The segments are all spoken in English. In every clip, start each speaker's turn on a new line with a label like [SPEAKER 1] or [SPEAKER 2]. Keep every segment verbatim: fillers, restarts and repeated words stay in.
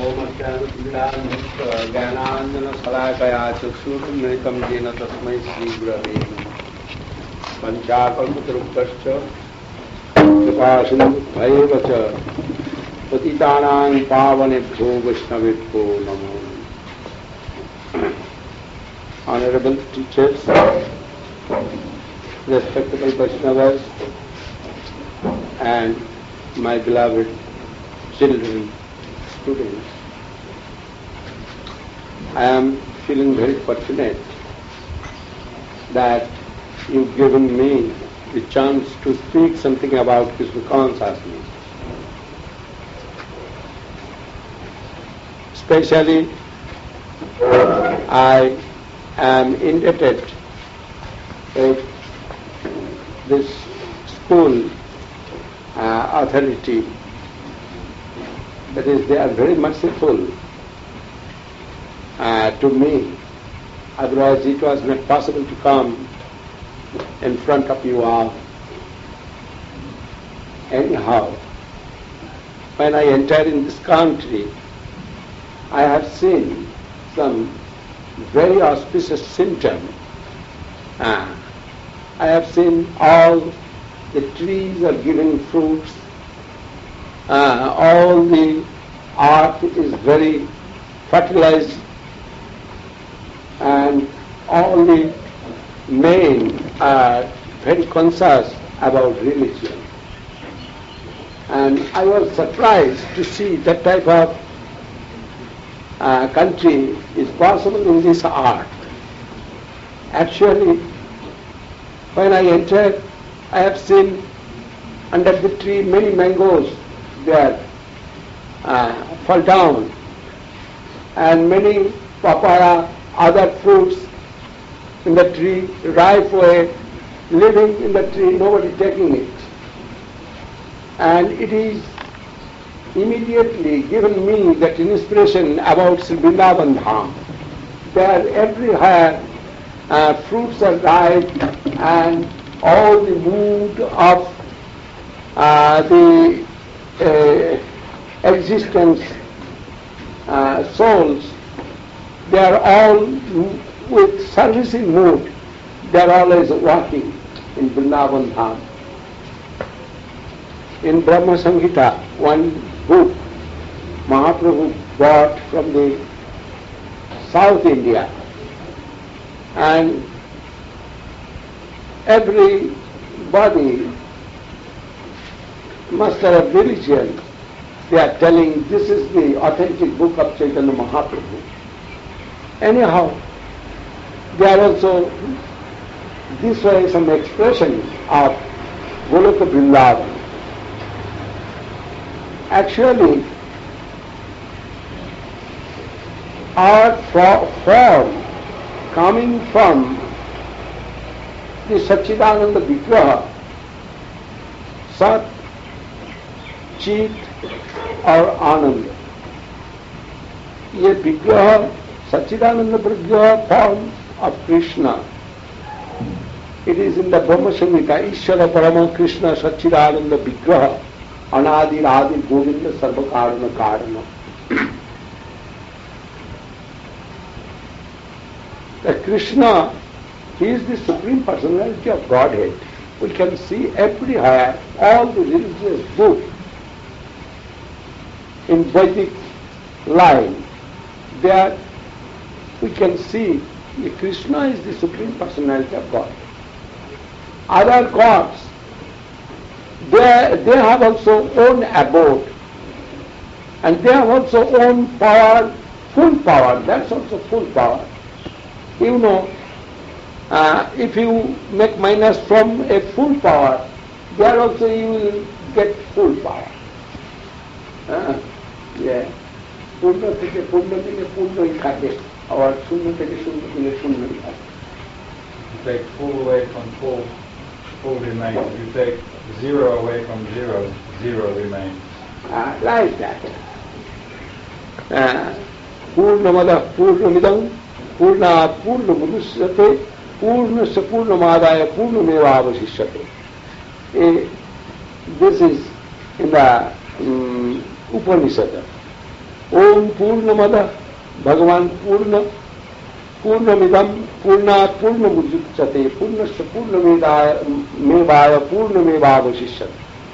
[SPEAKER 1] ज्ञानाञ्जनशलाकया चक्षुरुन्मिलितं येन तस्मै श्रीगुरवे नमः। पञ्चाकल्पतरुभ्यश्च कृपासिन्धुभ्यैव च पतितानां पावनेभ्यो वैष्णवेभ्यो नमो नमः। Honorable teachers, respectable Vaishnavas, and my beloved children, students, I am feeling very fortunate that you've given me the chance to speak something about Krishna consciousness. Especially, I am indebted to this school uh, authority. That is, they are very merciful uh, to me. Otherwise, it was not possible to come in front of you all. Anyhow, when I entered in this country, I have seen some very auspicious symptoms. Uh, I have seen all the trees are giving fruits, uh, all the earth is very fertilized, and all the men are very conscious about religion. And I was surprised to see that type of uh, country is possible in this art. Actually, when I entered, I have seen under the tree many mangoes there uh, fall down, and many papaya, other fruits in the tree, ripe away, living in the tree, nobody taking it. And it is immediately given me that inspiration about Sri Vrindavan Dham. There everywhere uh, fruits are ripe, and all the mood of uh, the uh, existence uh, souls, they are all with servicing mood. They are always walking in Vrindavan Dham. In Brahma Samhita, one book Mahaprabhu brought from the South India, and everybody, master of religion, they are telling this is the authentic book of Chaitanya Mahaprabhu. Anyhow, there are also this way some expression of Goloka Vrindavan. Actually, our form coming from the Satchidananda Vigraha, Sat, Chit or Ananda. Ye Vigraha, Satchidananda Vigraha form of Krishna. It is in the Brahma Samhita, Ishvara Parama Krishna Satchidananda Vigraha, Anadi Radhi Govinda Sarva Karana Karana. The Krishna, he is the Supreme Personality of Godhead. We can see everywhere, all the religious books in Vedic line, there we can see that Krishna is the Supreme Personality of God. Other gods, they, they have also own abode, and they have also own power, full power, that's also full power. You know, uh, if you make minus from a full power, there also you will get full power. Uh, yeah. Purna থেকে পূর্ণ দিলে পূর্ণই থাকে, আবার শূন্য থেকে শূন্য দিলে শূন্যই থাকে.
[SPEAKER 2] You take full away from full, full remains. You take zero away from zero, zero remains.
[SPEAKER 1] Uh, like that. Purnamada Purnamidam Purna Purnamudusyate Purnasya Purnamadaya Purnamevavasishyate. This is in the um, Upanishad. Om Purnamada, Bhagavan Purna, Purnamidam, Purna Purnamudichyate, Purnasya Purnamedaya Mevaya Purnamevavasishyate.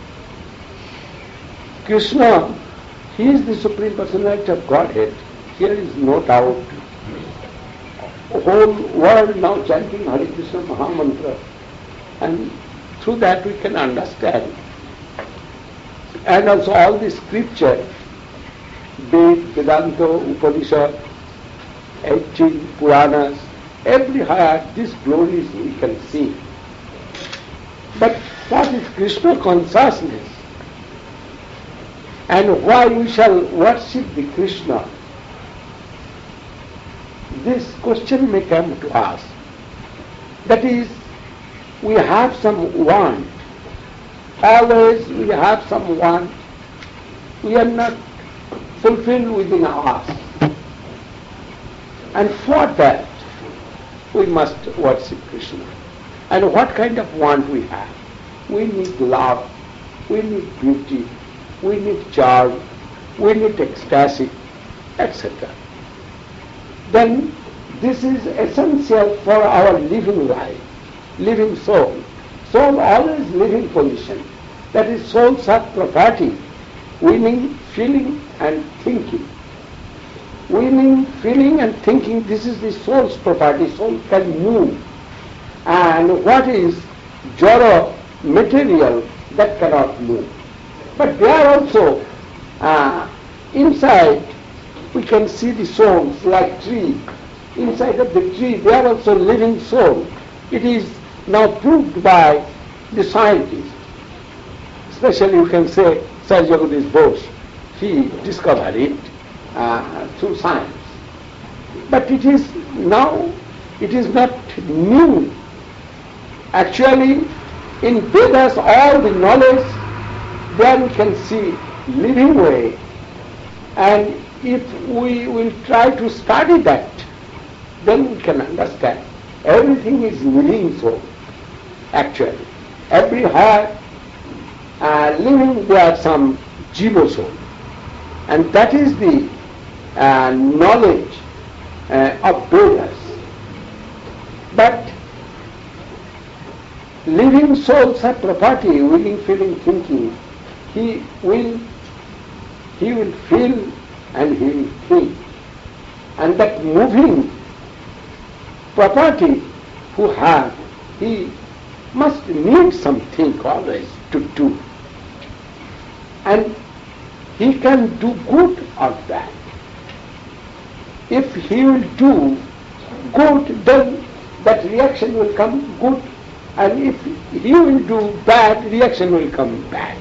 [SPEAKER 1] Krishna, he is the Supreme Personality of Godhead. Here is no doubt. The whole world now chanting Hare Krishna Mahamantra, and through that we can understand. And also all the scripture, Ved, Vedanta, Upanishad, eighteen Puranas, everywhere these glories we can see. But what is Krishna consciousness? And why we shall worship the Krishna? This question may come to us. That is, we have some want. Always we have some want. We are not fulfilled within us. And for that, we must worship Krishna. And what kind of want we have? We need love, we need beauty, we need charm, we need ecstasy, et cetera. Then this is essential for our living life, living soul. Soul always living position. That is soul's property, winning, feeling and thinking. Winning, feeling and thinking, this is the soul's property. Soul can move. And what is jara, material, that cannot move. But there also, uh, inside, we can see the souls like tree. Inside of the tree, they are also living soul. It is now proved by the scientists. Especially you can say Sir Jagadish Bose. He discovered it uh, through science. But it is now, it is not new. Actually, in Vedas, all the knowledge, there we can see living way. And if we will try to study that, then we can understand. Everything is living soul, actually. Everywhere uh, living there are some jiva soul. And that is the uh, knowledge uh, of Vedas. But living souls have property, willing, feeling, thinking. He will, he will feel and he will think. And that moving property who have, he must need something always to do. And he can do good or bad. If he will do good, then that reaction will come good. And if he will do bad, reaction will come bad.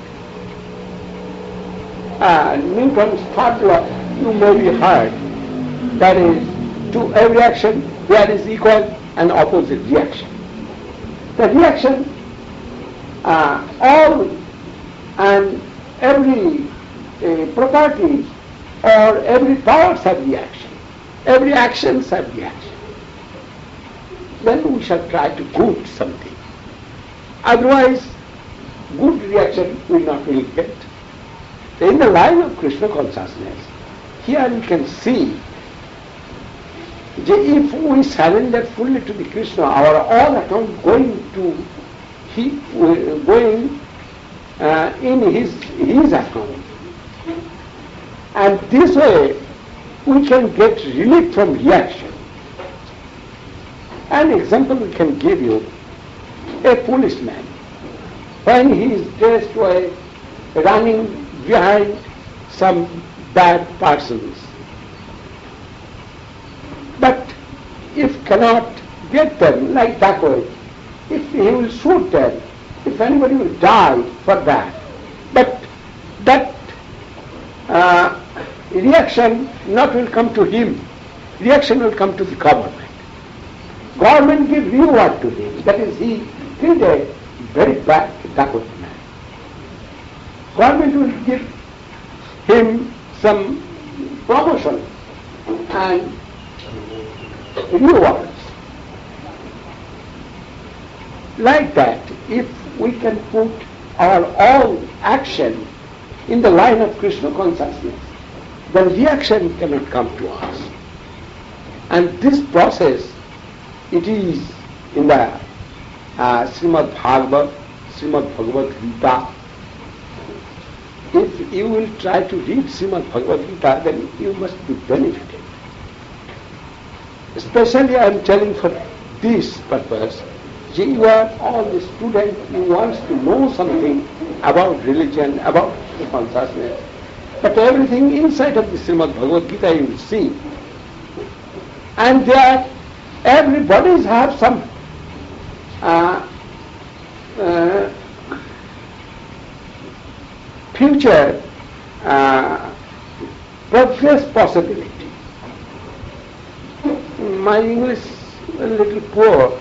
[SPEAKER 1] Uh, Newton's third law, you may be heard. That is, to every action there is equal and opposite reaction. The reaction, uh, all and every uh, property or every powers have reaction. Every actions have reaction. Then we shall try to good something. Otherwise, good reaction will not really get. In the line of Krishna consciousness, here you can see that if we surrender fully to the Krishna, our all account going to he going uh, in his his account, and this way we can get relief from reaction. An example we can give you: a policeman, when he is dressed well, running behind some bad persons. But if cannot get them like that way, if he will shoot them, if anybody will die for that, but that uh, reaction not will come to him, reaction will come to the government. Government give reward to him, that is, he killed a very bad Dakota man. Government will give him some promotion and rewards. Like that, if we can put our all action in the line of Krishna consciousness, then reaction cannot come to us. And this process, it is in the uh, Srimad Bhagavad, Srimad Bhagavad Gita. If you will try to read Srimad Bhagavad Gita, then you must be benefited. Especially I am telling for this purpose, you are all the student who wants to know something about religion, about the consciousness. But everything inside of the Srimad Bhagavad Gita you will see. And there, everybody have some uh, uh, future uh, progress possibility. My English is a little poor.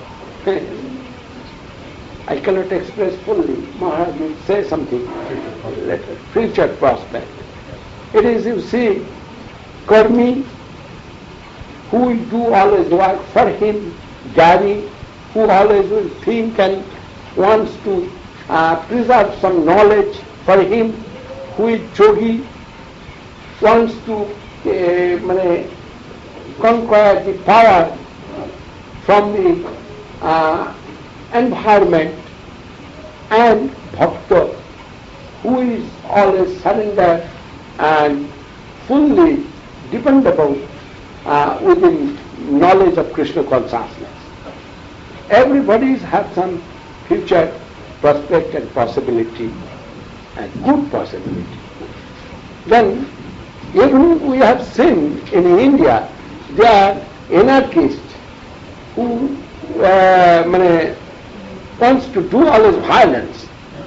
[SPEAKER 1] I cannot express fully. Maharaj will say something. Later. Future prospect. It is, you see, Karmi, who will do always work for him, Jnani, who always will think and wants to uh, preserve some knowledge for him, who is Yogi, wants to uh, conquer the power from the uh, environment, and Bhakta, who is always surrendered and fully dependable uh, within knowledge of Krishna consciousness. Everybody has some future prospect and possibility, and good possibility. Then, even we have seen in India, there are anarchists who uh, wants to do all this violence.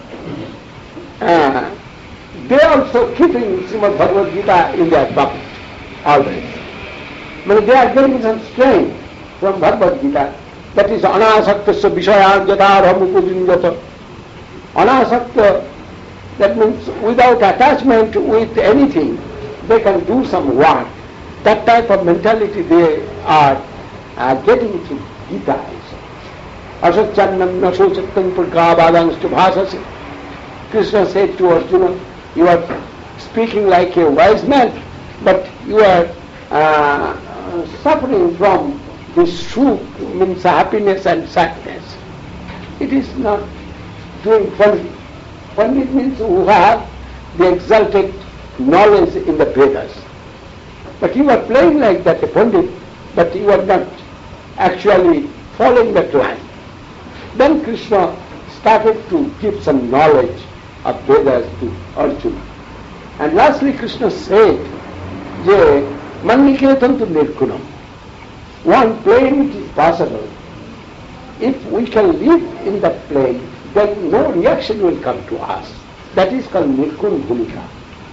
[SPEAKER 1] Uh, they also keeping Srimad Bhagavad Gita in their pocket always. But they are getting some strength from Bhagavad Gita. That is anasaktasya vishayar jataram upujinjata. Anasakta, that means without attachment with anything, they can do some work. That type of mentality they are uh, getting through Gita. Asachannam nasochattam purkabhadanstu bhasasi. Krishna said to Arjuna, you are speaking like a wise man, but you are uh, suffering from this sukh, means happiness and sadness. It is not doing Pandit. Pandit means who have the exalted knowledge in the Vedas. But you are playing like that, a Pandit, but you are not actually following that line. Then Krishna started to give some knowledge of Vedas to Arjuna. And lastly Krishna said, Je, Manniketam tu nirkunam. One plane which is possible. If we can live in that plane, then no reaction will come to us. That is called Nirkun Bhumika.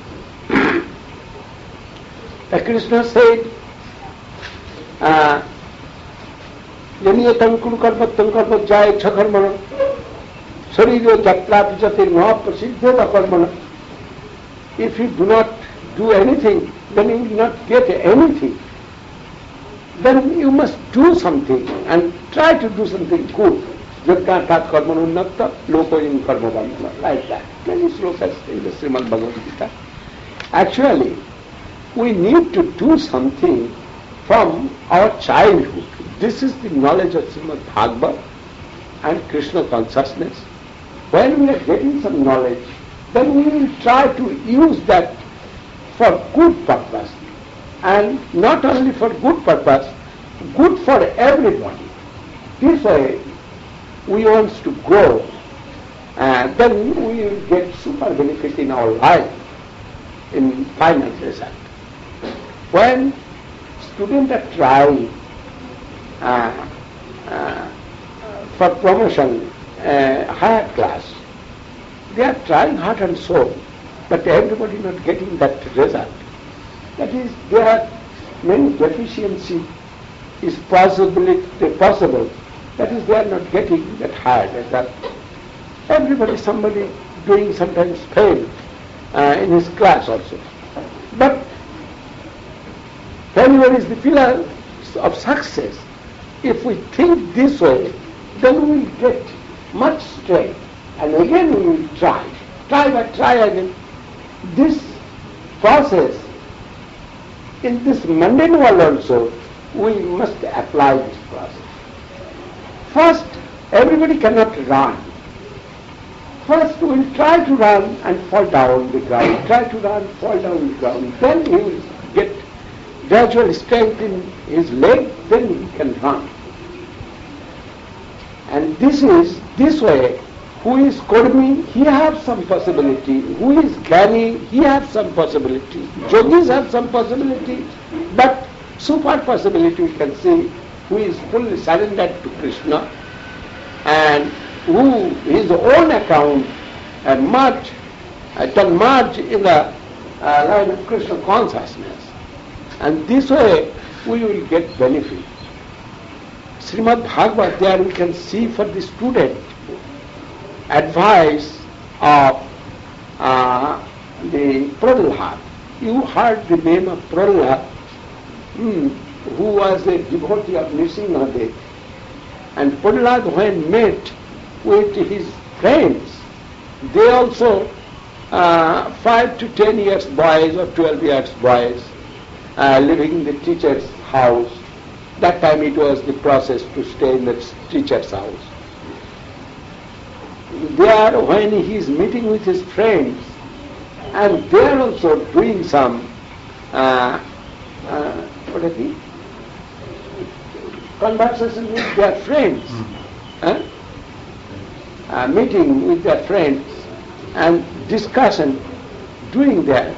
[SPEAKER 1] The Krishna said, Janiyatam kuru karmatam karmat jaya chakarmana sariro jatra pichate maha prasiddheta karmana. If you do not do anything, then you will not get anything. Then you must do something and try to do something good. Jatnatat karmanunnata lokoyim karma bandhana. Like that. Many slokas in the Srimad Bhagavad Gita. Actually, we need to do something from our childhood. This is the knowledge of Srimad Bhagavad and Krishna consciousness. When we are getting some knowledge, then we will try to use that for good purpose. And not only for good purpose, good for everybody. This way, we want to grow, and then we will get super benefit in our life, in final result. When students are trying uh, uh, for promotion, uh, higher class, they are trying heart and soul, but everybody not getting that result. That is, there are many deficiencies is possibility possible. That is, they are not getting that higher result. Everybody, somebody doing sometimes fail uh, in his class also. But failure is the pillar of success. If we think this way, then we will get much strength. And again we will try. Try but try again. This process in this mundane world also, we must apply this process. First, everybody cannot run. First, we will try to run and fall down the ground, try to run, fall down the ground. Then he will get gradual strength in his leg, then he can run. And this is, this way, who is Kurmi, he has some possibility. Who is Gyani, he has some possibility. Yogis have some possibility, but super possibility we can see, who is fully surrendered to Krishna and who his own account and merge, uh, can merge in the uh, line of Krishna consciousness. And this way we will get benefit. Srimad Bhagavad, there we can see for the student advice of uh, the Prahlad. You heard the name of Prahlad, hmm, who was a devotee of Nrsimhadev. And Prahlad, when met with his friends, they also uh, five to ten years boys or twelve years boys uh, living in the teacher's house. That time it was the process to stay in the teacher's house. There, when he is meeting with his friends, and they are also doing some uh, uh, what is it? Conversation with their friends, huh? uh, meeting with their friends and discussion doing that.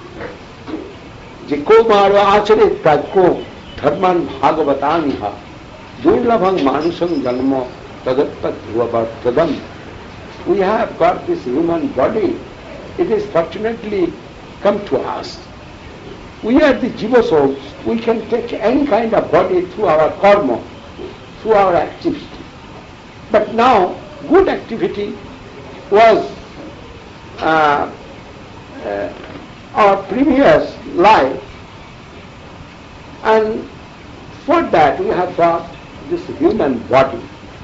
[SPEAKER 1] Jiko maro acharit prajko dharman bhagavataniha durlabhang manusam janmo tadatpat dhruvavartadam. We have got this human body. It is fortunately come to us. We are the jiva souls. We can take any kind of body through our karma, through our activity. But now, good activity was uh, uh, our previous life, and for that we have got this human body.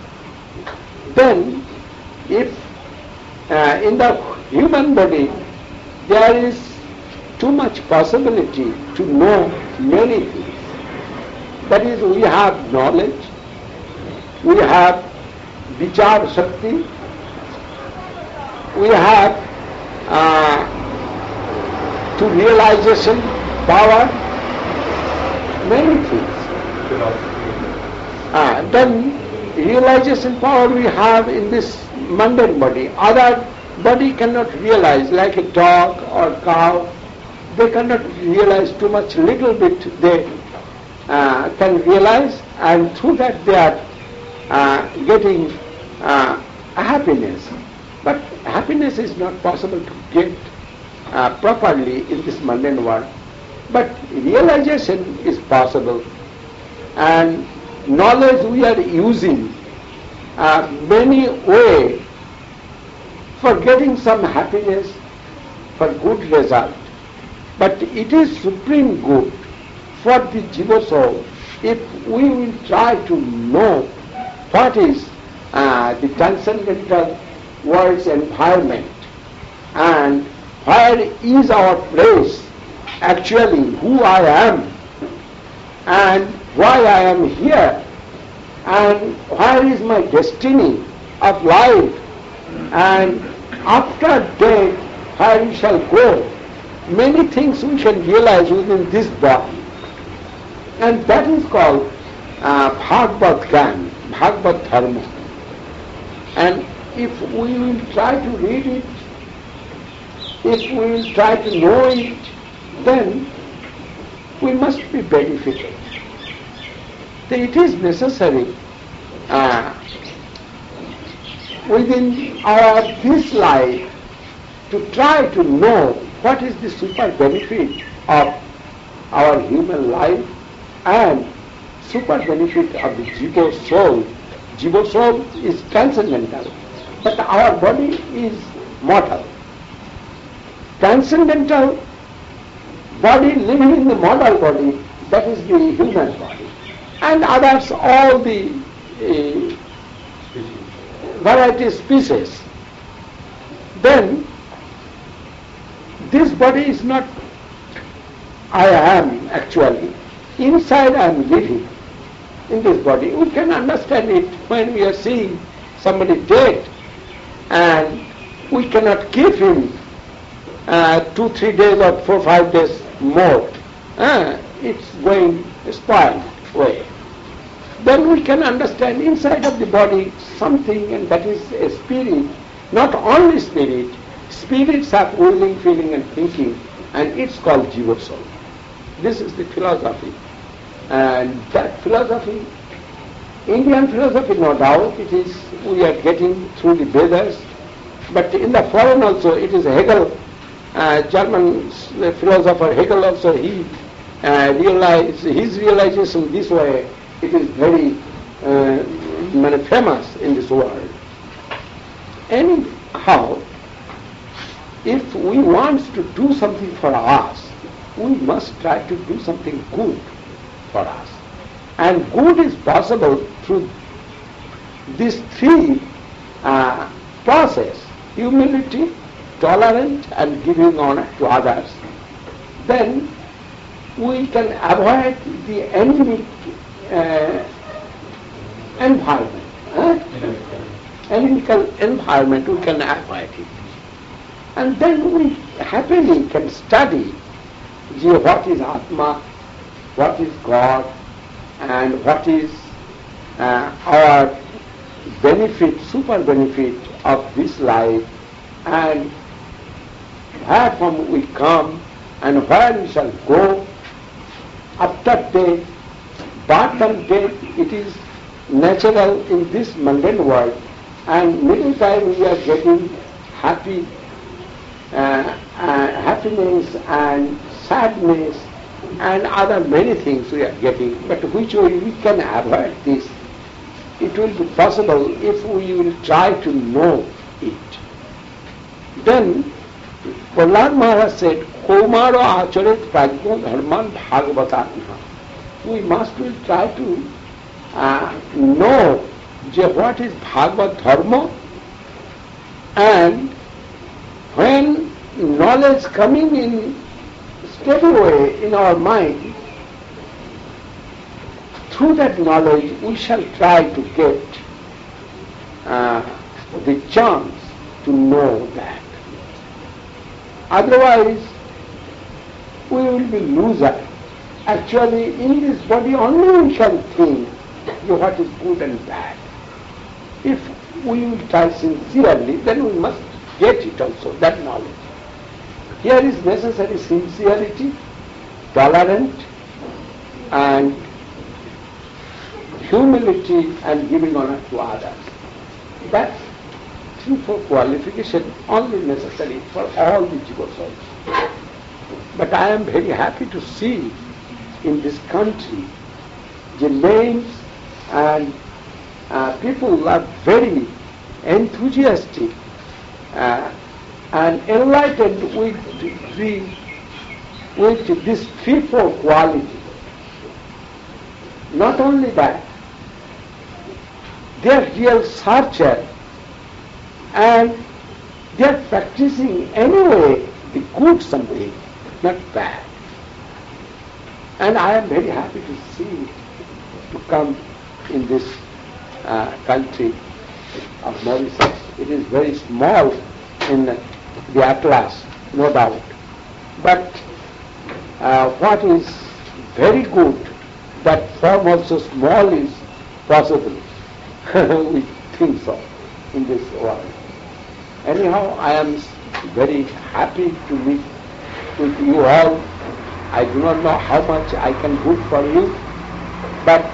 [SPEAKER 1] Then, if uh, in the human body there is too much possibility to know many things. That is, we have knowledge, we have vichar shakti, we have uh, to realization power, many things. Uh, then realization power we have in this mundane body. Other body cannot realize, like a dog or cow. They cannot realize too much, little bit they uh, can realize, and through that they are uh, getting uh, happiness. But happiness is not possible to get uh, properly in this mundane world. But realization is possible, and knowledge we are using uh, many ways for getting some happiness, for good result. But it is supreme good for the jiva soul if we will try to know what is uh, the transcendental world's environment and where is our place, actually who I am and why I am here and where is my destiny of life and after death where we shall go. Many things we can realize within this body, and that is called uh, Bhagavad Gyan, Bhagavad Dharma. And if we will try to read it, if we will try to know it, then we must be benefited. So it is necessary uh, within our this life to try to know what is the super benefit of our human life and super benefit of the jiva soul. Jiva soul is transcendental, but our body is mortal. Transcendental body living in the mortal body, that is the human body. And others, all the uh, variety species. Then this body is not I am actually. Inside I am living in this body. We can understand it when we are seeing somebody dead and we cannot keep him uh, two, three days or four, five days more. Uh, it's going spoiled way. Then we can understand inside of the body something, and that is a spirit. Not only spirit, spirits have willing, feeling and thinking, and it's called Jiva Soul. This is the philosophy. And that philosophy, Indian philosophy, no doubt, it is, we are getting through the Vedas, but in the foreign also, it is Hegel, uh, German philosopher Hegel also, he uh, realized, his realization this way, it is very uh, famous in this world. Anyhow, if we want to do something for us, we must try to do something good for us. And good is possible through these three uh, process: humility, tolerance and giving honor to others. Then we can avoid the enemy uh, environment. Huh? Enemical environment, we can avoid it. And then we happily can study what is Atma, what is God, and what is uh, our benefit, super benefit of this life, and where from we come and where we shall go after death. Birth and death, it is natural in this mundane world, and many times we are getting happy, uh, uh, happiness and sadness and other many things we are getting, but which way we can avoid this. It will be possible if we will try to know it. Then Prahlad Maharaj said, Komaro acharet prajna dharman bhagavatatma. We must will try to uh, know what is Bhagavad Dharma, and when knowledge coming in steady way in our mind, through that knowledge we shall try to get uh, the chance to know that. Otherwise, we will be loser. Actually, in this body only we can think what is good and bad. If we will try sincerely, then we must get it also, that knowledge. Here is necessary sincerity, tolerance, and humility and giving honor to others. That's three, four qualifications only necessary for all the Jiva souls. But I am very happy to see in this country the names and uh, people are very enthusiastic uh, and enlightened with the with this three, four quality. Not only that, they are real searcher and they are practicing anyway the good something, not bad. And I am very happy to see, to come in this uh, country of Mauritius. It is very small in the Atlas, no doubt. But uh, what is very good, that from also small is possible. We think so in this world. Anyhow, I am very happy to meet with you all. I do not know how much I can do for you, but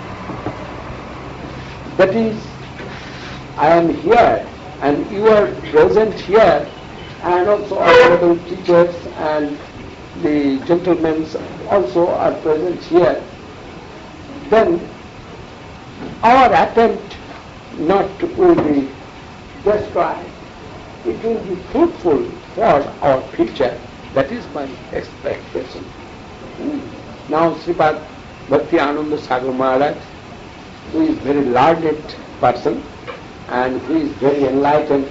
[SPEAKER 1] that is, I am here and you are present here, and also honorable teachers and the gentlemen also are present here. Then our attempt not will be destroyed. It will be fruitful for our future. That is my expectation. Now Sripad Bhakti Ananda Sagar Maharaj, who is very learned person and who is very enlightened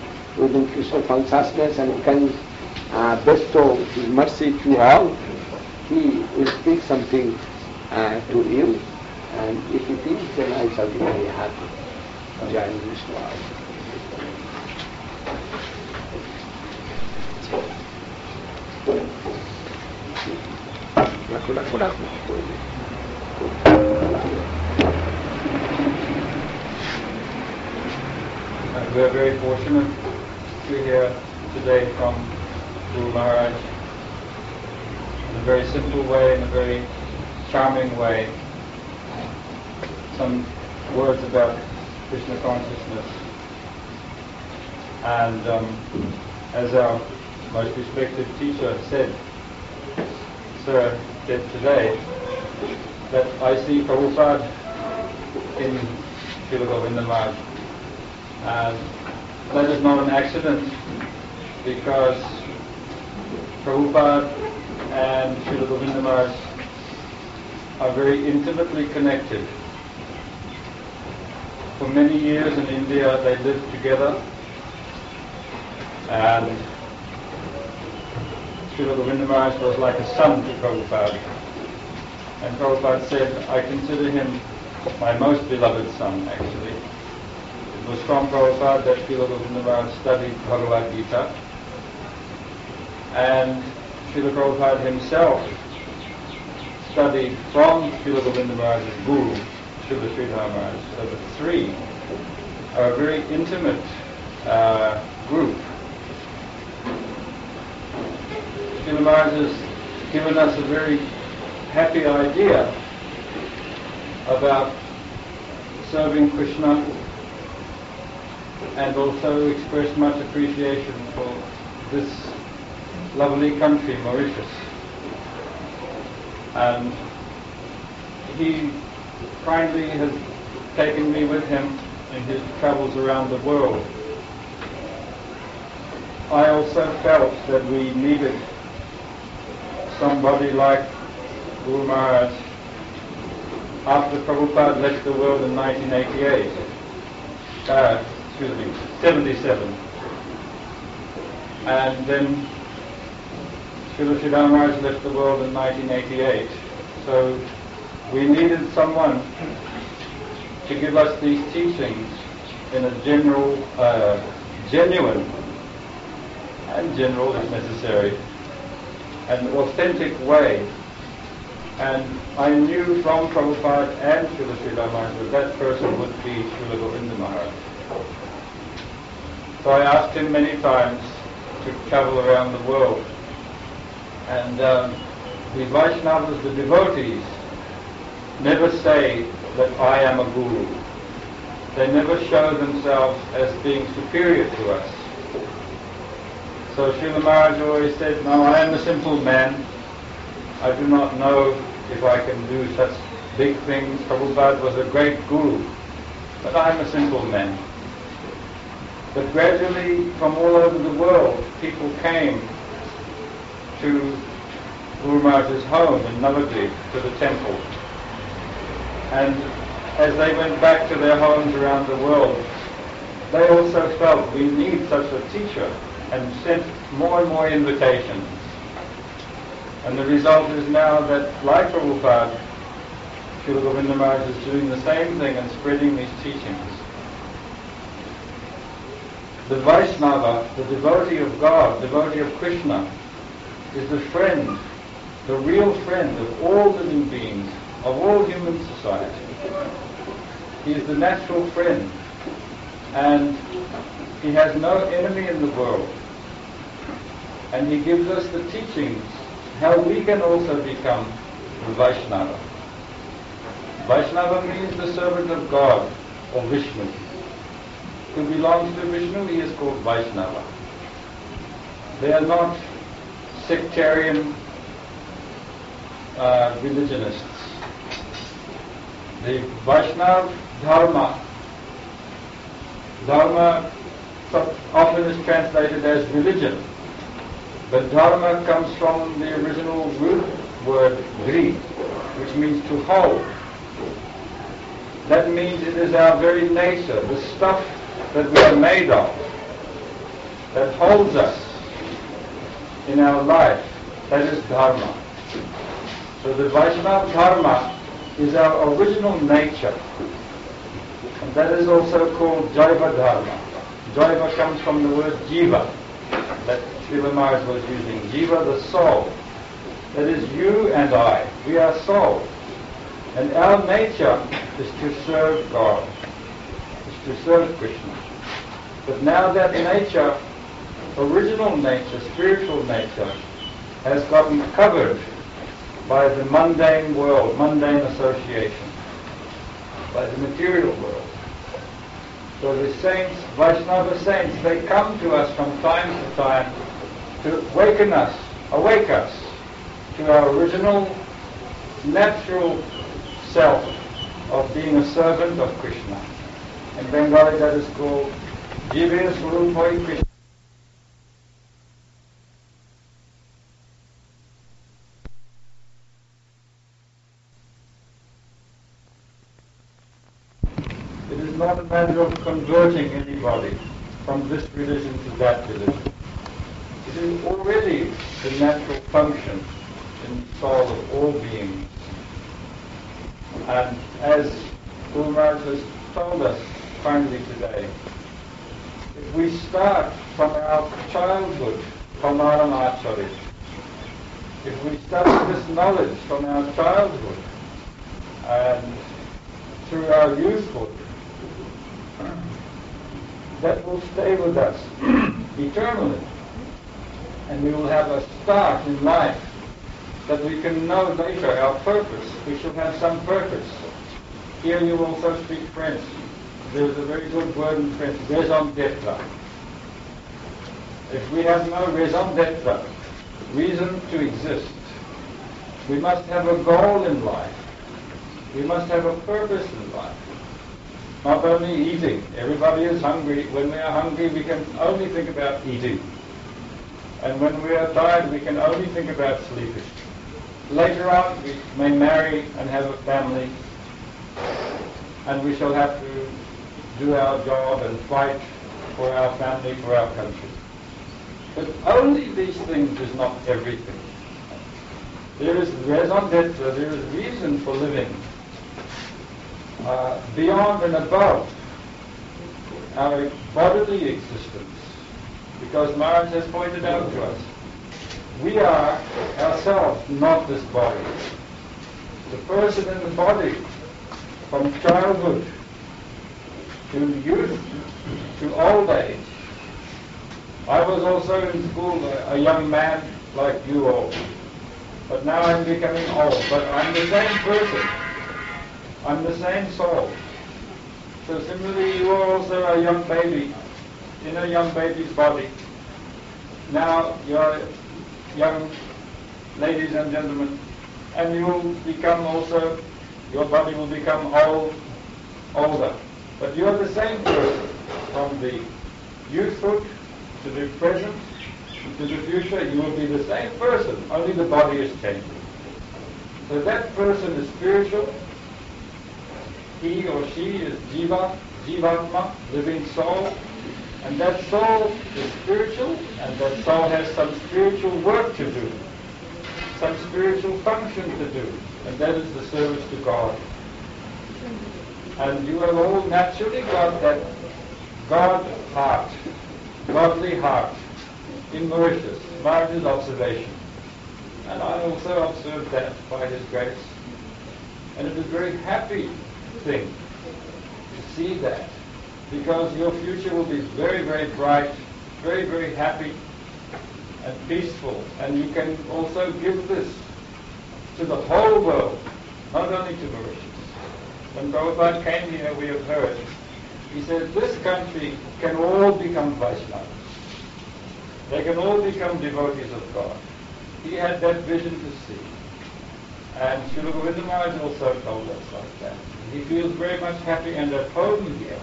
[SPEAKER 1] within Krishna consciousness and can uh, bestow his mercy to all, he will speak something uh, to you, and if it is, then I shall be very happy. Jai Vishnu. Rakho, rakho, rakho.
[SPEAKER 2] And we're very fortunate to hear today from Guru Maharaj in a very simple way, in a very charming way, some words about Krishna consciousness. And um, as our most respected teacher said, Sir said today, that I see Prabhupada in Srila Govinda Maharaj. And that is not an accident, because Prabhupada and Srila Govinda Maharaj are very intimately connected. For many years in India they lived together, and Srila Govinda Maharaj was like a son to Prabhupada. And Prabhupada said, I consider him my most beloved son, actually. It was from Prabhupada that Srila Govinda Maharaj studied Bhagavad Gita. And Srila Prabhupada himself studied from Srila Govinda Maharaj's guru, Srila Sridhar Maharaj. So the three are a very intimate uh, group. Srila Maharaj has given us a very happy idea about serving Krishna, and also expressed much appreciation for this lovely country, Mauritius. And he kindly has taken me with him in his travels around the world. I also felt that we needed somebody like Guru Maharaj after Prabhupada left the world in nineteen eighty-eight. Uh, excuse me, seventy-seven. And then Srila Sridhar Maharaj left the world in nineteen eighty-eight. So we needed someone to give us these teachings in a general, uh, genuine, and general if necessary, an authentic way. And I knew from Prabhupada and Srila Sridhar Maharaj that that person would be Srila Govinda Maharaj. So I asked him many times to travel around the world. And um, the Vaishnavas, the devotees, never say that I am a guru. They never show themselves as being superior to us. So Srila Maharaj always said, no, I am a simple man. I do not know if I can do such big things. Prabhupada was a great guru, but I am a simple man. But gradually, from all over the world, people came to Guru Maharaj's home in Navadvip, to the temple. And as they went back to their homes around the world, they also felt we need such a teacher, and sent more and more invitations. And the result is now that, like Prabhupada, Srila Govinda Maharaj is doing the same thing and spreading these teachings. The Vaishnava, the devotee of God, devotee of Krishna, is the friend, the real friend of all living beings, of all human society. He is the natural friend, and he has no enemy in the world. And he gives us the teachings how we can also become the Vaishnava. Vaishnava means the servant of God, or Vishnu. Who belongs to Vishnu, he is called Vaishnava. They are not sectarian uh, religionists. The Vaishnava Dharma, Dharma often is translated as religion, but Dharma comes from the original root word Dri, which means to hold. That means it is our very nature, the stuff that we are made of, that holds us in our life. That is Dharma. So the Vaishnava Dharma is our original nature. And that is also called Jaiva Dharma. Jaiva comes from the word Jiva, that Srila Maharaj was using. Jiva, the soul. That is you and I. We are soul. And our nature is to serve God, is to serve Krishna. But now that nature, original nature, spiritual nature, has gotten covered by the mundane world, mundane association, by the material world. So the saints, Vaishnava saints, they come to us from time to time to awaken us, awake us to our original, natural self of being a servant of Krishna. In Bengali that is called Jiva Swarupoi Krishna. It is not a matter of converting anybody from this religion to that religion. It is already the natural function in the soul of all beings. And as Guru Maharaj has told us finally today, if we start from our childhood, Pamaram Acharya, if we start this knowledge from our childhood and through our youthhood, that will stay with us eternally. And we will have a start in life that we can know later our purpose. We shall have some purpose. Here you also speak French. There's a very good word in French, raison d'être. If we have no raison d'être, reason to exist, we must have a goal in life. We must have a purpose in life. Not only eating. Everybody is hungry. When we are hungry, we can only think about eating. And when we are tired, we can only think about sleeping. Later on, we may marry and have a family, and we shall have to do our job and fight for our family, for our country. But only these things is not everything. There is raison d'être, there is reason for living uh, beyond and above our bodily existence. Because Maharaj has pointed out to us, we are ourselves not this body. The person in the body, from childhood to youth to old age. I was also in school a, a young man like you all, but now I'm becoming old. But I'm the same person. I'm the same soul. So similarly, you are also a young baby in a young baby's body. Now you're young ladies and gentlemen, and you will become also, your body will become old, older. But you are the same person from the youthhood to the present to the future. You will be the same person, only the body is changing. So that person is spiritual. He or she is Jiva, Jivatma, living soul. And that soul is spiritual, and that soul has some spiritual work to do, some spiritual function to do, and that is the service to God. And you have all naturally got that God heart, godly heart, in Mauritius, Maharaj's observation. And I also observed that by his grace. And it is a very happy thing to see that. Because your future will be very, very bright, very, very happy and peaceful. And you can also give this to the whole world, not only to Mauritius. When Prabhupada came here, we have heard, he said, this country can all become Vaishnavas. They can all become devotees of God. He had that vision to see. And Srila Govinda Maharaj also told us like that. He feels very much happy and at home here.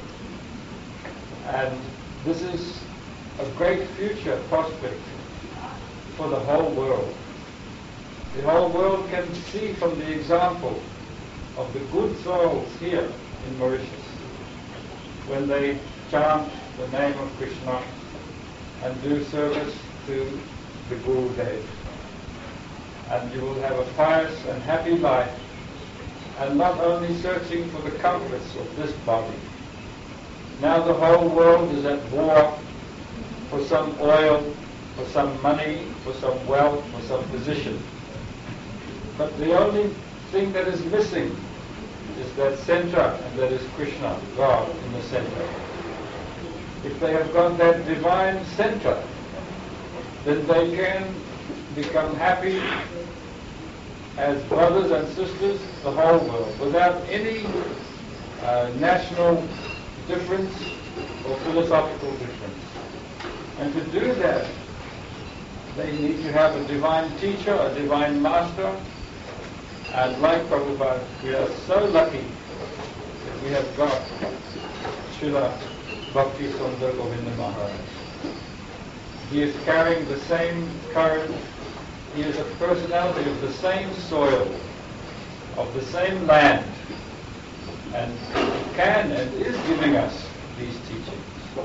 [SPEAKER 2] And this is a great future prospect for the whole world. The whole world can see from the example of the good souls here in Mauritius when they chant the name of Krishna and do service to the Guru Dev. and you will have a pious and happy life, and not only searching for the comforts of this body. Now the whole world is at war for some oil, for some money, for some wealth, for some position. But the only thing that is missing is that center, and that is Krishna, God in the center. If they have got that divine center, then they can become happy as brothers and sisters, the whole world, without any uh, national difference or philosophical difference. And to do that, they need to have a divine teacher, a divine master. And like Prabhupada, we are so lucky that we have got Srila Bhakti Sundar Govinda Maharaj. He is carrying the same current. He is a personality of the same soil, of the same land, and he can and is giving us these teachings.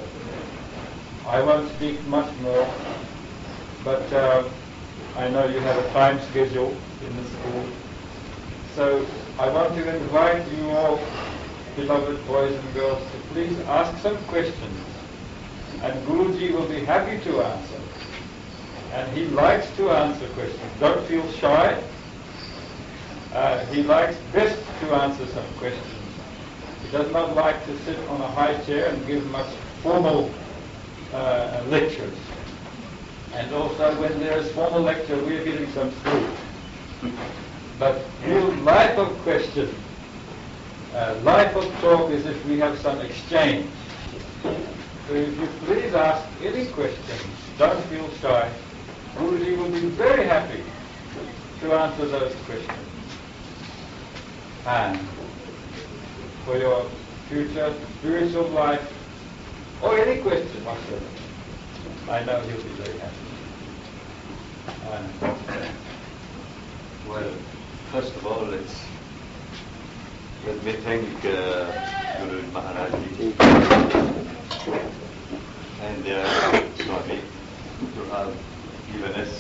[SPEAKER 2] I won't speak much more, but uh, I know you have a time schedule in the school. So I want to invite you all, beloved boys and girls, to please ask some questions, and Guruji will be happy to answer. And he likes to answer questions. Don't feel shy. Uh, he likes best to answer some questions. He does not like to sit on a high chair and give much formal uh, lectures. And also when there is formal lecture, we are getting some sleep. But real life of question, uh, life of talk is if we have some exchange. So if you please ask any questions, don't feel shy. Guruji will be very happy to answer those questions. And for your future spiritual life, or any question whatsoever, I know he'll be very happy. And
[SPEAKER 3] well, first of all, let's let me thank uh, Guru Maharaj Ji and uh, Swami to have given us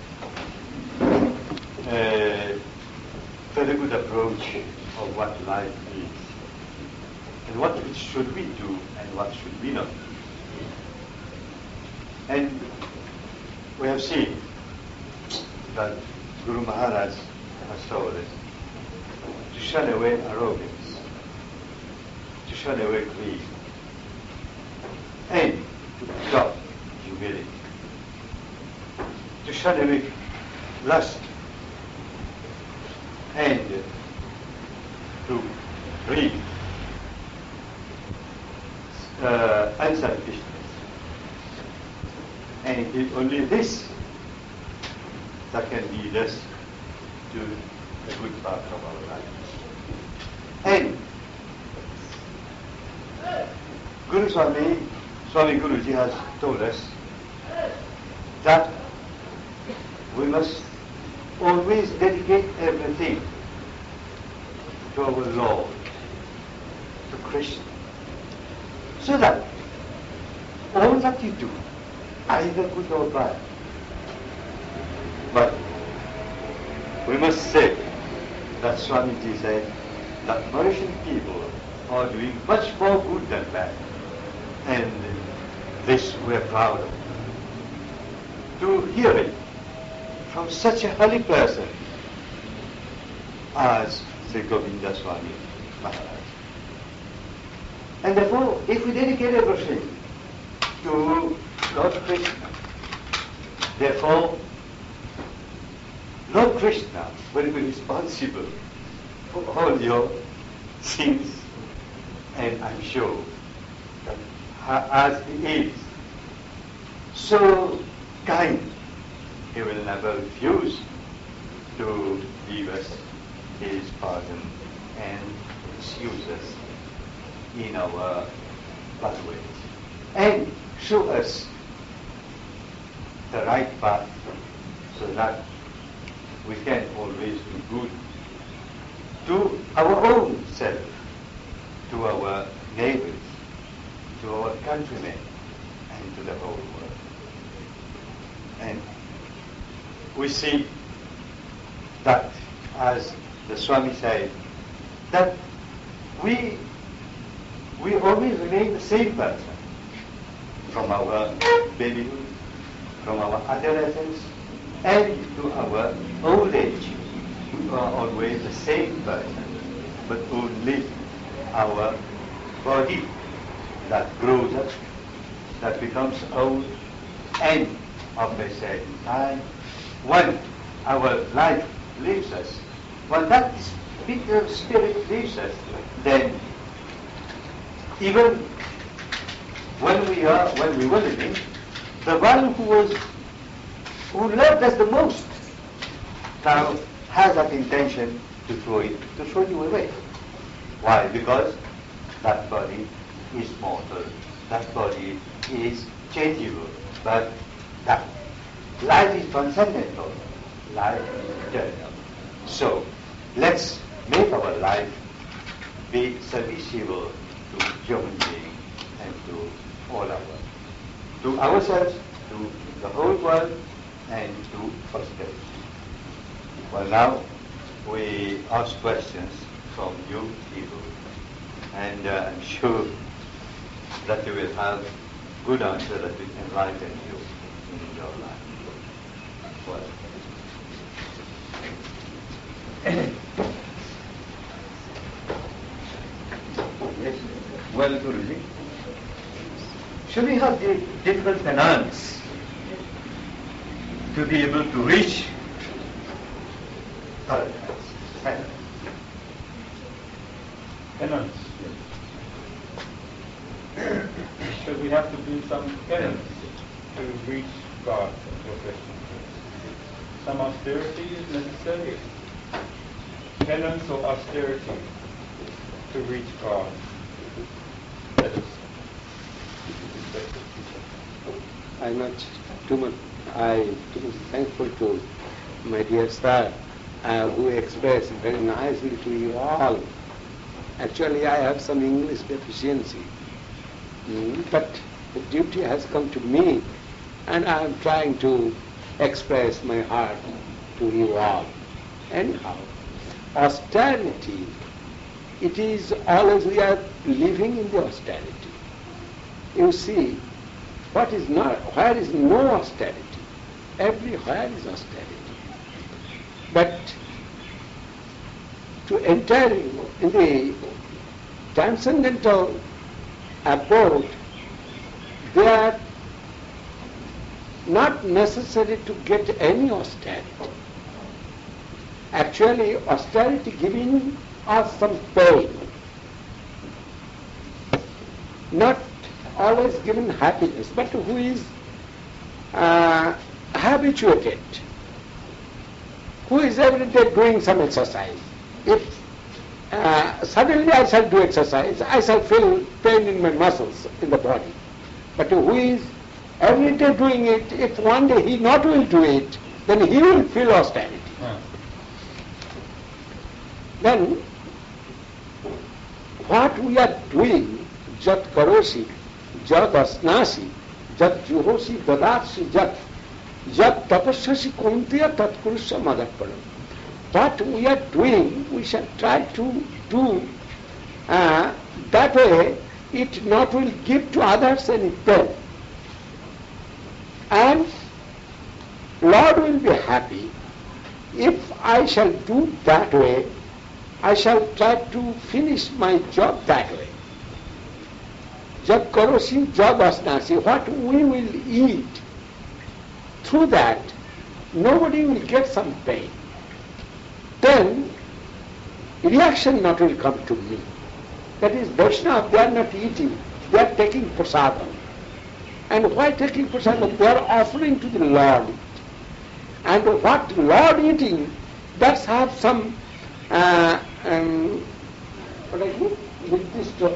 [SPEAKER 3] a very good approach of what life is, and what should we do and what should we not do. And we have seen that Guru Maharaj has told us to shun away arrogance, to shun away greed, and to adopt humility, to shun away lust, and to breed uh, unselfishness. And it is only this that can lead us to a good part of our life. And Guru Swami, Swami Guruji has told us that we must always dedicate everything to our Lord, to Krishna, so that all that you do, either good or bad, but we must say that Swamiji said that Mauritian people are doing much more good than bad, and this we're proud of. To hear it from such a holy person as Sri Govinda Swami Maharaj. And therefore, if we dedicate everything to Lord Krishna, therefore Lord Krishna will be responsible for all your sins, and I'm sure that as He is so kind, He will never refuse to give us His pardon and excuse us in our bad ways, and show us the right path so that we can always do good to our own self, to our neighbors, to our countrymen, and to the whole world. And we see that, as the Swami said, that we we always remain the same person from our babyhood, from our adolescence, and to our old age. We are always the same person, but only our body that grows up, that becomes old, and of a certain time, when our life leaves us, when that spirit leaves us, then even when we are, when we were living, the one who was, who loved us the most, now has that intention to throw it, to throw you away. Why? Because that body is mortal, that body is changeable, but that life is transcendental, life is eternal. So let's make our life be serviceable to human beings and to all our, to ourselves, to the whole world, and to posterity. Well, now we ask questions from you people, and uh, I'm sure that you will have good answer that will enlighten you in your life. Well.
[SPEAKER 4] Yes. Well, Guruji, should we have the difficult penance to be able to reach
[SPEAKER 2] Penance. Penance. Should we have to do some penance to reach God? Your question. Some austerity is necessary. Penance or austerity to reach God. That is.
[SPEAKER 1] I'm not too much. I too much thankful to my dear sir, uh, who expressed very nicely to you all. Actually, I have some English deficiency, mm, but the duty has come to me, and I am trying to express my heart to you all. Anyhow, austerity, it is always we are living in the austerity. You see, what is not, where is no austerity? Everywhere is austerity. But to enter in the transcendental abode, they are not necessary to get any austerity. Actually, austerity giving us some pain, not always given happiness, but who is uh, habituated, who is every day doing some exercise. If uh, suddenly I shall do exercise, I shall feel pain in my muscles in the body. But who is every day doing it, if one day he not will do it, then he will feel austerity.
[SPEAKER 2] Yeah.
[SPEAKER 1] Then what we are doing, jat karosi, jat asnasi, jat juhosi dadasi jat, jat tapasyasi kuntiya tat kurusya madappalam. What we are doing, we shall try to do uh, that way, it not will give to others any pain. And Lord will be happy if I shall do that way. I shall try to finish my job that way. Jab karosi, jab asnasi, what we will eat, through that, nobody will get some pain. Then, reaction not will come to me. That is, Vaishnava, they are not eating, they are taking prasadam. And why taking prasadam? They are offering to the Lord. And what Lord eating, that's have some uh, um, what I mean? With this stuff.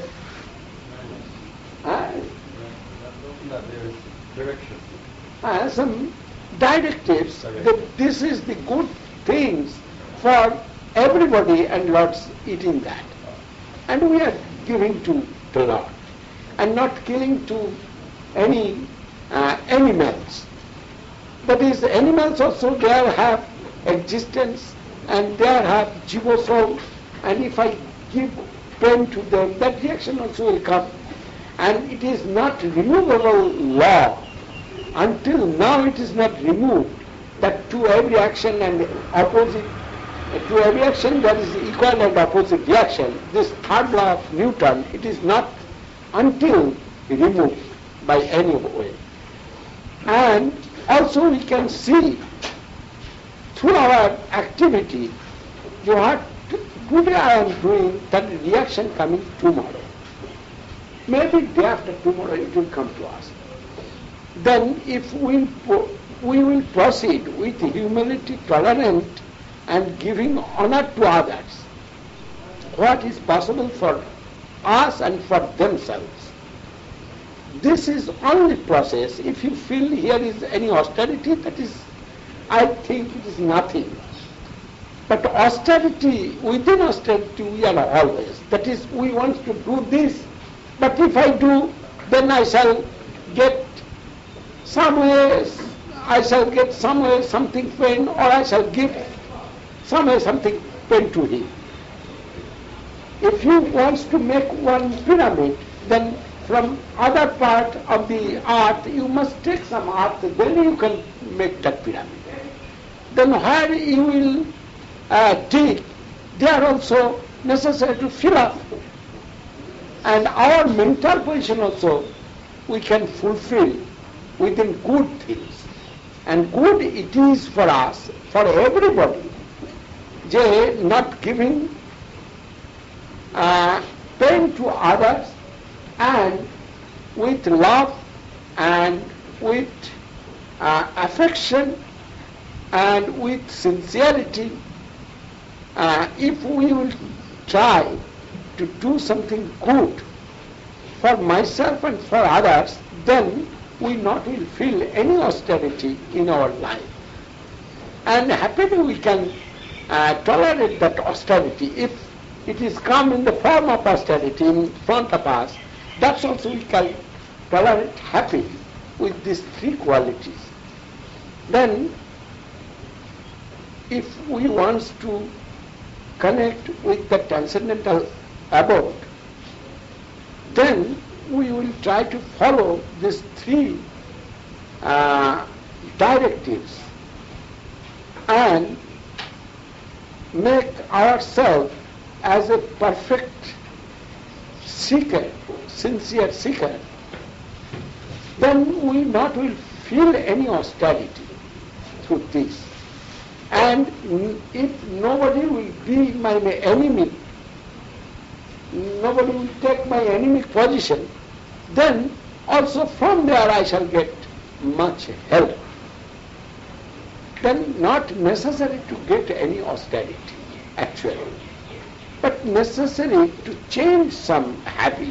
[SPEAKER 1] Uh,
[SPEAKER 2] No, there is direction.
[SPEAKER 1] uh, some directives that this is the good things for everybody, and Lord's eating that. And we are giving to the Lord and not killing to any uh, animals. That is, animals also they have existence, and they have jiva soul, and if I give pain to them, that reaction also will come. And it is not removable law. Until now it is not removed, that to every action and opposite, to every action there is equal and opposite reaction. This third law of Newton, it is not until removed by any way. And also we can see through our activity, what today I am doing, that reaction coming tomorrow. Maybe day after tomorrow it will come to us. Then if we, we will proceed with humility, tolerant, and giving honor to others, what is possible for us and for themselves. This is only process. If you feel here is any austerity, that is, I think it is nothing. But austerity, within austerity we are always. That is, we want to do this, but if I do, then I shall get somewhere, I shall get somewhere something pain, or I shall give somewhere something pain to him. If you want to make one pyramid, then from other part of the earth you must take some earth, then you can make that pyramid. Then where you will uh, dig, they are also necessary to fill up. And our mental position also we can fulfill within good things. And good it is for us, for everybody. They not giving uh, pain to others, and with love and with uh, affection and with sincerity, uh, if we will try to do something good for myself and for others, then we not will feel any austerity in our life. And happily we can uh, tolerate that austerity. If it is come in the form of austerity in front of us, that's also we can tolerate happily with these three qualities. Then, if we want to connect with the transcendental abode, then we will try to follow these three uh, directives and make ourselves as a perfect seeker, sincere seeker. Then we not will feel any austerity through this. And if nobody will be my enemy, nobody will take my enemy position, then also from there I shall get much help. Then not necessary to get any austerity, actually, but necessary to change some habit.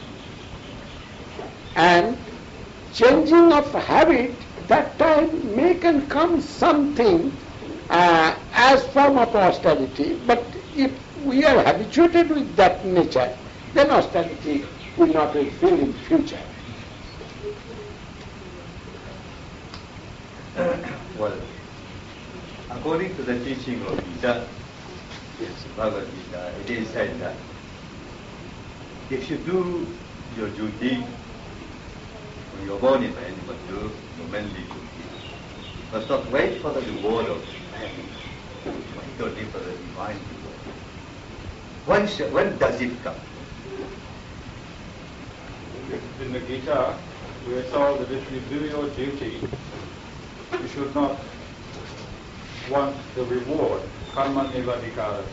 [SPEAKER 1] And changing of habit, that time may can come something uh, as form of austerity, but if we are habituated with that nature, then austerity will not be feel in future.
[SPEAKER 3] Well, according to the teaching of Gita, yes, Bhagavad Gita, it is said that if you do your duty, when you're born in man, but do your manly duty, but not wait for the reward of man, but only for the divine reward. When, sh- when does it come?
[SPEAKER 2] In the Gita, we are told that if you do your duty, you should not want the reward, karma nivadikara,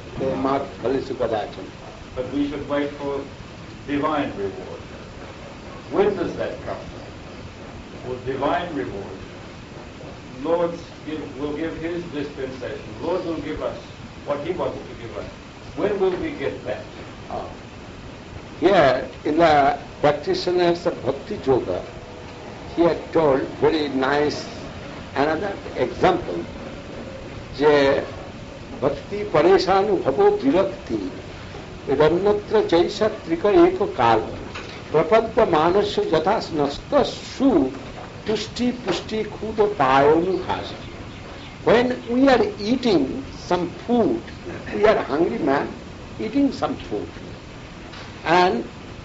[SPEAKER 2] but we should wait for divine reward. When does that come? For divine reward, Lord give, will give His dispensation. Lord will give us what He wants to give us. When will we get that?
[SPEAKER 1] Uh, here, in the practitioners of Bhakti Yoga, he had told very nice another example, je bhakti pareshanu bhavo virakti rannatra chaisa trika eko kal prapadya manasya jathas nasta su tushti pushti khudo payonu khasa. when we are eating some food, we are hungry man, eating some food, and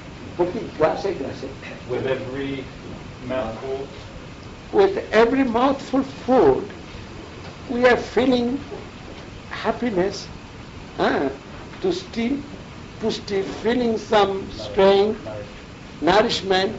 [SPEAKER 2] with every mouthful,
[SPEAKER 1] with every mouthful food, we are feeling happiness, uh, to still, to still feeling some strength, nourishment,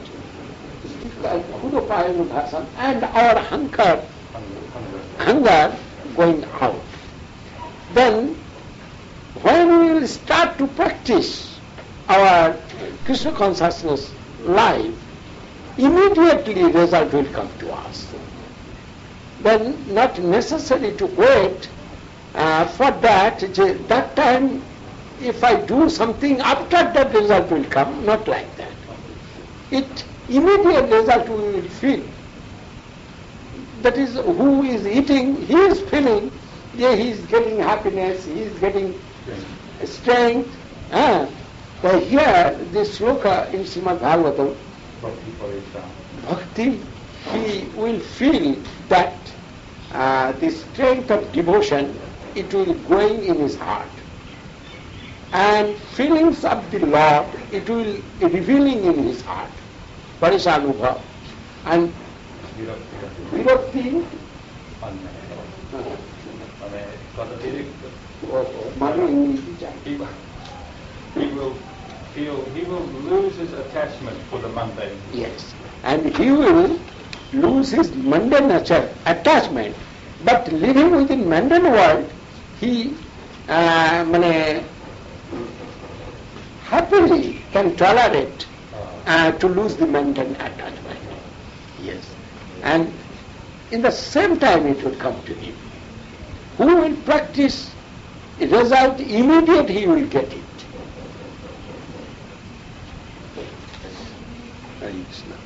[SPEAKER 1] and our hunger, hunger going out. Then, when we will start to practice our Krishna consciousness life, immediately result will come to us. Then, not necessary to wait uh, for that. That time, if I do something, after that result will come, not like that. It immediate result we will feel. That is, who is eating, he is feeling, yeah, he is getting happiness, he is getting strength. Ah, but here, this sloka in Srimad Bhagavatam, Bhakti, he will feel that uh, the strength of devotion, it will going in his heart. And feelings of the Lord, it will revealing in his heart. Parishanubhav. And Virakti,
[SPEAKER 2] he, he will feel, he will lose his attachment for the mundane.
[SPEAKER 1] Yes. And he will lose his mundane nature, attachment. But living within mundane world, he uh, mane, happily can tolerate uh, to lose the mundane attachment. Yes. And in the same time it will come to him. Who will practice, the result immediate he will get it. Hare Krishna.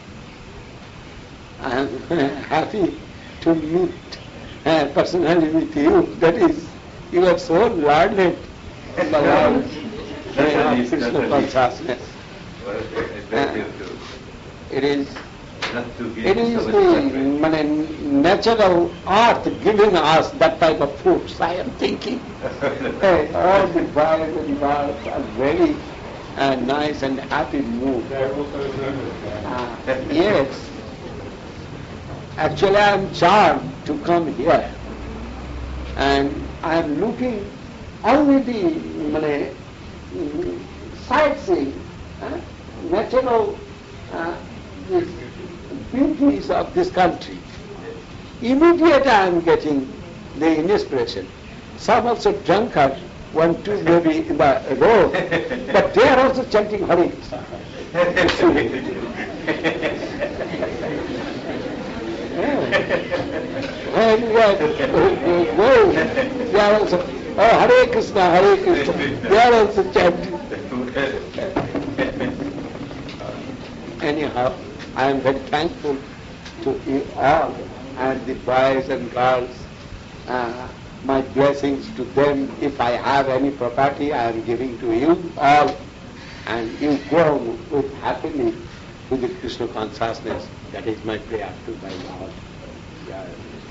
[SPEAKER 1] I am happy to meet uh, personally with you. That is, you are so learned about Krishna consciousness. Uh, it is It is the natural earth giving us that type of fruits. I am thinking hey, all the birds and birds are very uh, nice and happy mood. Uh, yes. Actually, I am charmed to come here, and I am looking only the uh, sightseeing, uh, natural uh, this beauties of this country. Immediately I am getting the inspiration. Some also drunkards, one, two maybe in the road, but they are also chanting Hare Krishna. When we are going, they are also, oh Hare Krishna, Hare Krishna, they are also chanting. Anyhow, I am very thankful to you all and the boys and girls. Uh, my blessings to them. If I have any property, I am giving to you all. And you go with happily to the Krishna consciousness. That is my prayer to my Lord. Yeah,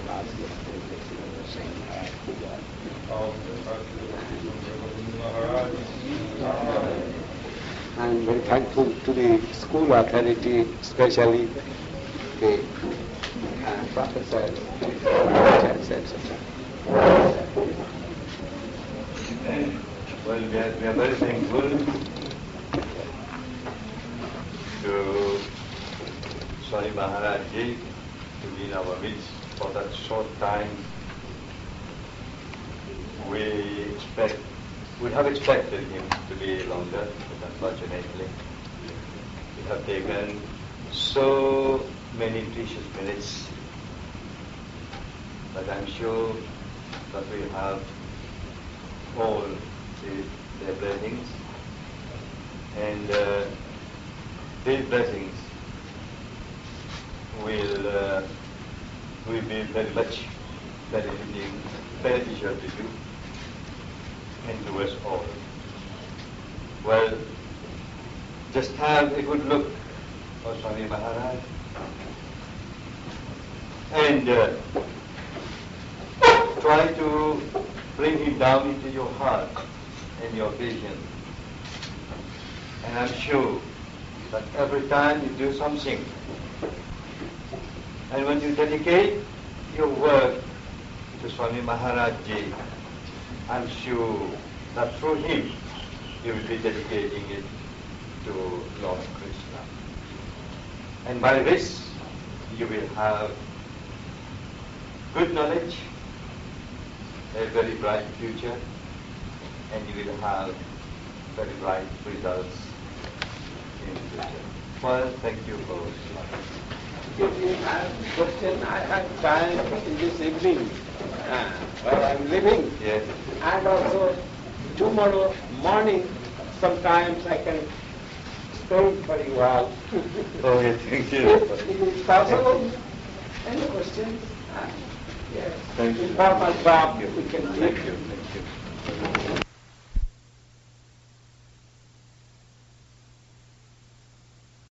[SPEAKER 1] I am very thankful to the school authority, especially the uh, professor, et cetera.
[SPEAKER 3] Well, we are, we are very thankful to Swami Maharaj Ji to be in our midst for that short time. We expect, we have expected him to be longer, but unfortunately we have taken so many precious minutes. But I'm sure that we have all the, the blessings, and uh, these blessings will uh, will be very much benefiting, beneficial to you and to us all. Well, just have a good look of Swami Maharaj, and uh, try to bring him down into your heart and your vision. And I'm sure that every time you do something, and when you dedicate your work to Swami Maharaj Ji, I'm sure that through him you will be dedicating it to Lord Krishna. And by this you will have good knowledge, a very bright future, and you will have very bright results in the future. Well, thank you for
[SPEAKER 1] If you have question, I have time in this evening uh, where I am living.
[SPEAKER 3] Yes.
[SPEAKER 1] And also tomorrow morning, sometimes I can spend very well.
[SPEAKER 3] Oh, yes, thank you.
[SPEAKER 1] If it is possible, any questions? Uh, yes.
[SPEAKER 3] Thank you.
[SPEAKER 1] In Bhagavad Gita, we can
[SPEAKER 3] Thank
[SPEAKER 1] give
[SPEAKER 3] you.